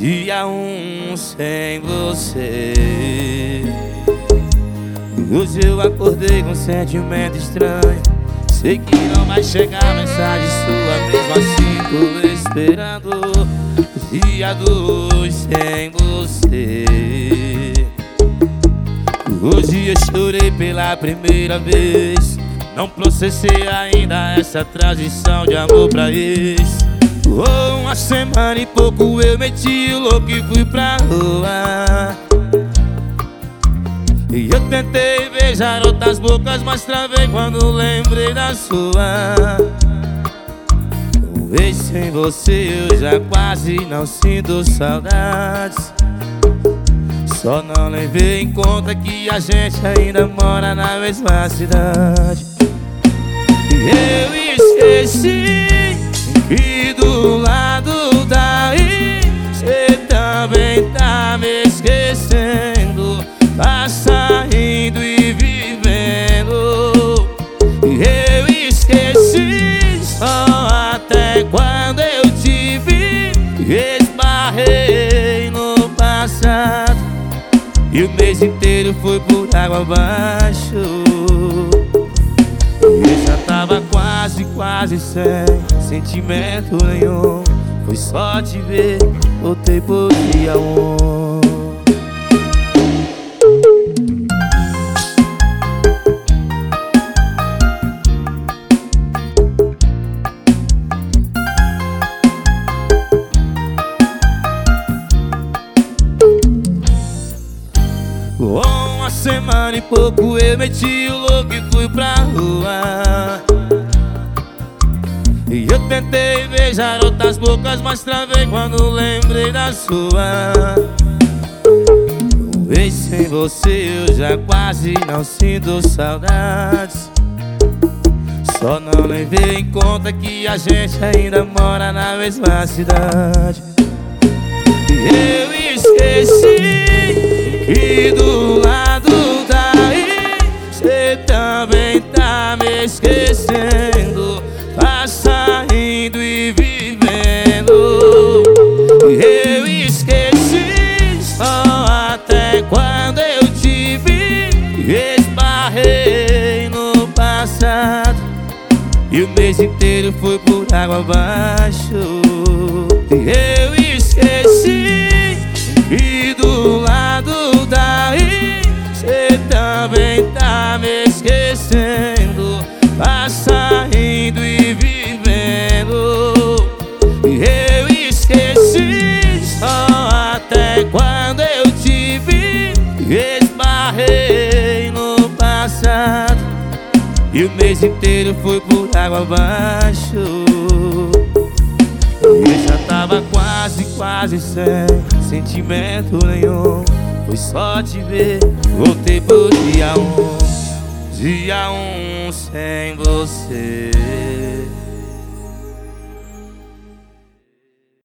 Dia sem você. Hoje eu acordei com um sentimento estranho. Sei que não vai chegar mensagem sua, mesmo assim tô esperando. Dia sem você. Hoje eu chorei pela primeira vez. Não processei ainda essa transição de amor pra ex. Uma semana e pouco eu meti o louco e fui pra rua. E eu tentei beijar outras bocas, mas travei quando lembrei da sua. Um vez sem você eu já quase não sinto saudades. Só não levei em conta que a gente ainda mora na mesma cidade. Eu esqueci que do lado daí cê também tá me esquecendo, tá saindo e vivendo. Eu esqueci só até quando eu te vi, esbarrei no passado e o mês inteiro foi por água abaixo. Eu já tava quase sem sentimento nenhum. Foi só te ver, voltei pro dia 1. Uma semana e pouco eu meti o louco e fui pra rua. E eu tentei beijar outras bocas, mas travei quando lembrei da sua. Um vez sem você eu já quase não sinto saudades. Só não levei em conta que a gente ainda mora na mesma cidade. Eu esqueci que do lado daí cê também tá me esquecendo, tá saindo e vivendo. Eu esqueci só até quando eu te vi, esbarrei no passado e o mês inteiro foi por água abaixo. Eu esqueci que do lado daí cê também tá me esquecendo, tá saindo e vivendo. Eu esqueci só até quando eu te vi, esbarrei no passado e o mês inteiro foi por água abaixo. Eu já tava quase sem sentimento nenhum. Foi só te ver, voltei pro dia 1. Dia sem você.